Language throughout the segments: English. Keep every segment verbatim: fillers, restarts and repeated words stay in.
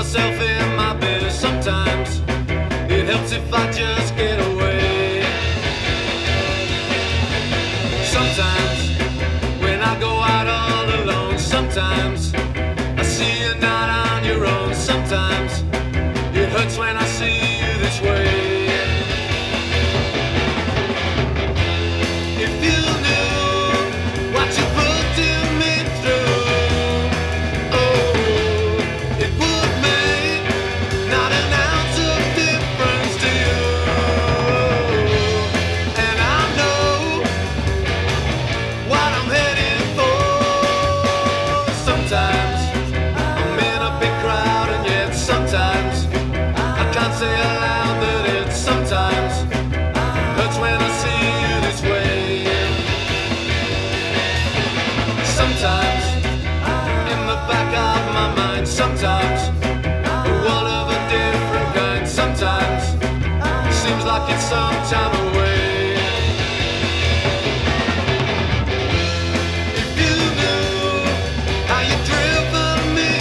myself in my bed. Sometimes it helps if I just get away. Sometimes when I go out all alone, sometimes I see you not on your own. Sometimes it hurts when I see you this way. If you knew what you put in me through, oh, it would make not an ounce of difference to you. And I know what I'm heading for. Sometimes I'm in a big crowd, and yet sometimes I can't say aloud that it sometimes hurts when I see you this way. Sometimes in the back of my mind, sometimes one of a different kind. Sometimes seems like it's some time away. If you knew how you driven me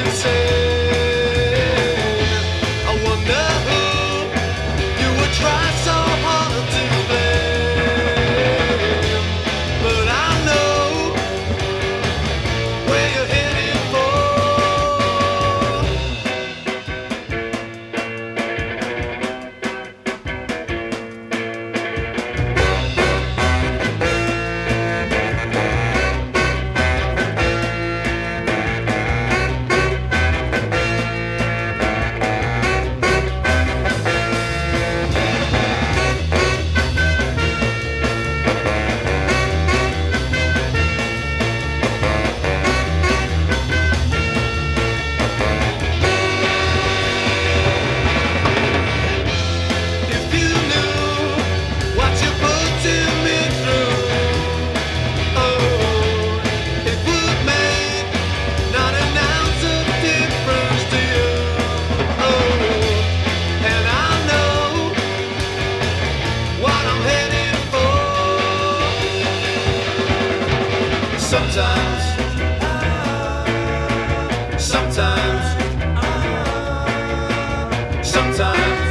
insane, I wonder who you would try so hard to blame. But I know where you're heading for. If you knew what you put in me through, oh, it would make not an ounce of difference to you. Oh, and I know what I'm heading for. Sometimes, sometimes, sometimes.